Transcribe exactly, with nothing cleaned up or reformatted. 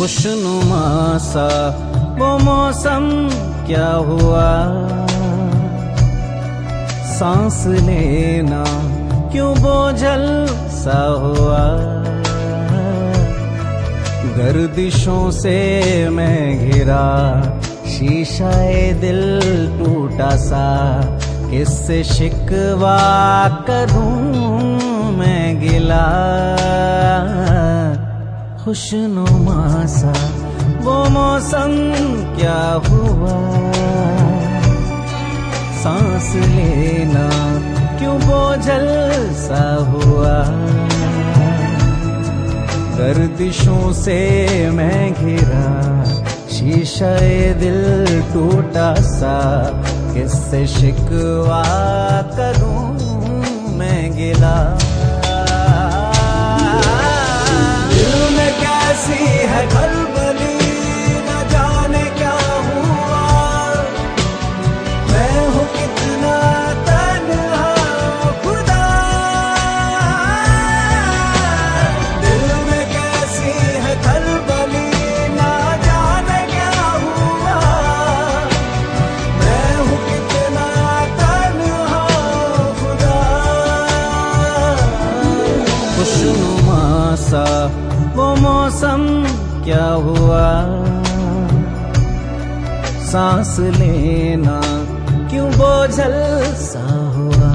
खुशनुमा सा वो मौसम क्या हुआ, सांस लेना क्यों बोझल सा हुआ। गर्दिशों से मैं घिरा, शीशाए दिल टूटा सा, किससे शिकवा करूं मैं गिला। खुशनुमा सा वो मौसम क्या हुआ, सांस लेना क्यों बोझल सा हुआ। गर्दिशों से मैं घिरा, शीशाए दिल टूटा सा, किससे शिकवा करूं मैं गिला। दिल में कैसी है खलबली, न जाने क्या हुआ। मैं हूँ कितना तन्हा खुदा। दिल में कैसी है खलबली, न जाने क्या हुआ। मैं हूँ कितना तन्हा खुदा। खुशनुमा सा वो मौसम क्या हुआ, सांस लेना क्यों बोझल सा हुआ।